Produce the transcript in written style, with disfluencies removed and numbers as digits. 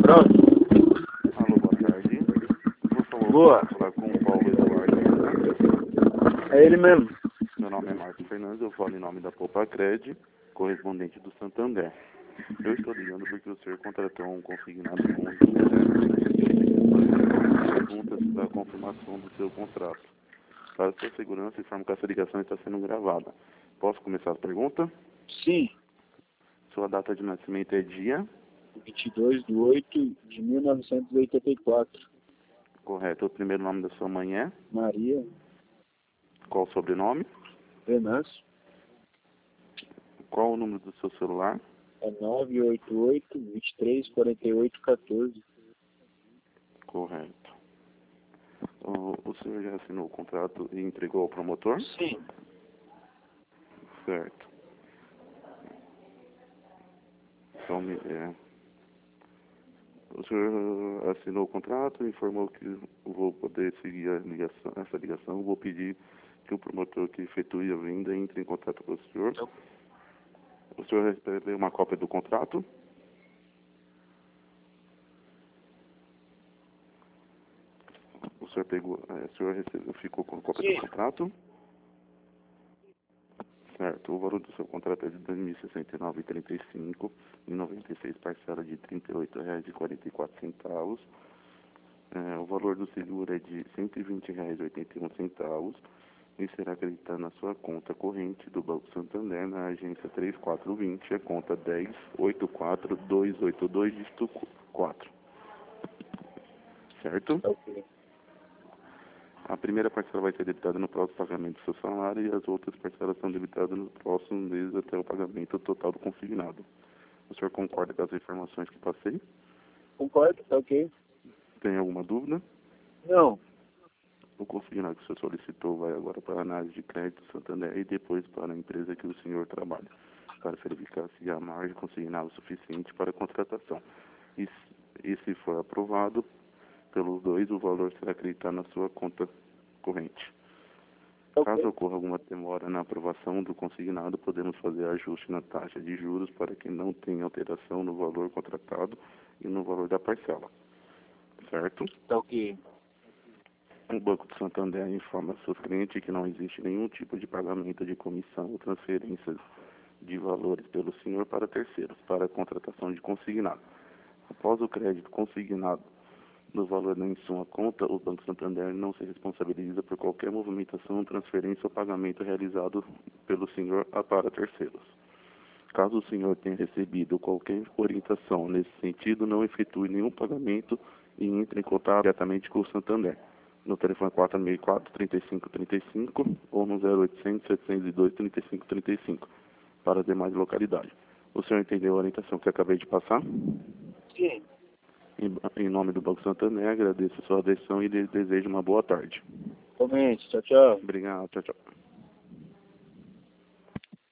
Pronto. Alô, boa tarde. Por favor, Boa. posso falar com o Paulo Eduardo. É ele mesmo. Meu nome é Marcos Fernandes, eu falo em nome da Poupa-Cred, correspondente do Santander. Eu estou ligando porque o senhor contratou um consignado com o perguntas da confirmação do seu contrato. Para sua segurança, informo que essa ligação está sendo gravada. Posso começar a pergunta? Sim. Sua data de nascimento é dia? 22/8/1984. Correto. O primeiro nome da sua mãe é? Maria Qual o sobrenome? Venâncio. Qual o número do seu celular? É 988-2348-14. Correto. O senhor já assinou o contrato e entregou ao promotor? Sim. Certo. Então, o senhor assinou o contrato, informou que vou poder seguir essa ligação. Vou pedir que o promotor que efetue a venda entre em contato com o senhor. Não. O senhor recebeu uma cópia do contrato? O senhor ficou com a cópia Sim. do contrato? Certo. O valor do seu contrato é de R$ 2.069,35 e 96 parcelas de R$ 38,44. O valor do seguro é de R$ 120,81 e será acreditado na sua conta corrente do Banco Santander na agência 3420, a conta 10.84282, dígito 4. Certo? Ok. A primeira parcela vai ser debitada no próximo pagamento do seu salário e as outras parcelas são debitadas nos próximos meses até o pagamento total do consignado. O senhor concorda com as informações que passei? Concordo, tá ok? Tem alguma dúvida? Não. O consignado que o senhor solicitou vai agora para a análise de crédito Santander e depois para a empresa que o senhor trabalha, para verificar se há margem consignada suficiente para a contratação. E se for aprovado pelos dois, o valor será acreditado na sua conta corrente. Caso Ok. ocorra alguma demora na aprovação do consignado, podemos fazer ajuste na taxa de juros para que não tenha alteração no valor contratado e no valor da parcela. Certo? Tá ok. O Banco do Santander informa seus clientes que não existe nenhum tipo de pagamento de comissão ou transferência de valores pelo senhor para terceiros, para a contratação de consignado. Após o crédito consignado no valor em sua conta, o Banco Santander não se responsabiliza por qualquer movimentação, transferência ou pagamento realizado pelo senhor para terceiros. Caso o senhor tenha recebido qualquer orientação nesse sentido, não efetue nenhum pagamento e entre em contato diretamente com o Santander, no telefone 464-3535 ou no 0800-702-3535, para as demais localidades. O senhor entendeu a orientação que acabei de passar? Sim. Em nome do Banco Santander, agradeço a sua atenção e lhe desejo uma boa tarde. Comente. Tchau, tchau. Obrigado, tchau, tchau.